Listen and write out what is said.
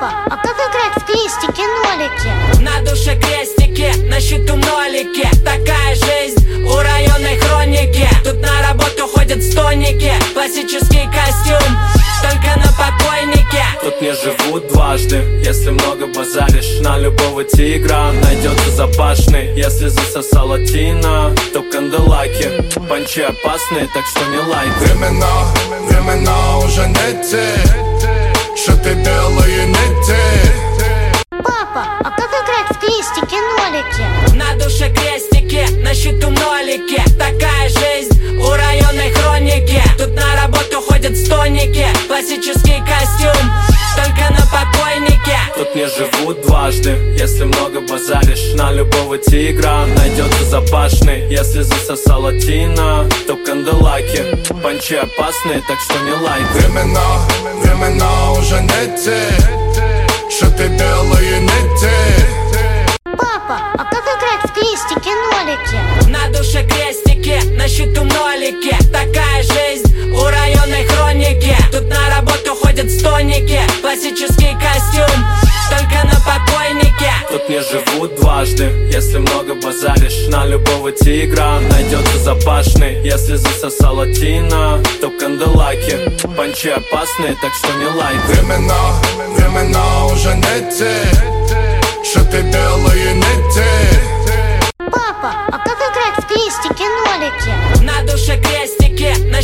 Папа, а как играть в крестики-нолики? На душе крестики, на счету нолики. Такая жизнь у районной хроники. Тут на работу ходят стоники. Классический костюм, только на покойнике. Тут не живут дважды. Если много базаришь на любого тигра, найдется запашный. Если засосала тина, то канделаки. Панчи опасные, так что не лайкай. Времена уже не те, что ты белые не те. Папа, а как играть в крестики-нолики? На душе крестики, на счету нолики. Такая жизнь у районной хроники. Тут на работу ходят стоники. Классический костюм, только на покойнике. Тут не живут дважды. Если много базаришь на любого тигра, найдется запашный. Если засосала тина, то канделаки. Панчи опасные, так что не лайкай. Времена уже не те, что ты белые не те. Папа, а как играть в крестики-нолики? На душе крестики, на счету нолики. Такая жизнь у районной хроники. Тут на работу ходят стоники. Классический костюм, только на покойнике. Тут не живут дважды. Если много базаришь на любого тигра, найдется запашный. Если засосала тина, то канделаки. Панчи опасные, так что не лайкай. Времена уже не те, что ты белые не те. Папа, а как играть в крестики-нолики? На душе крестики, на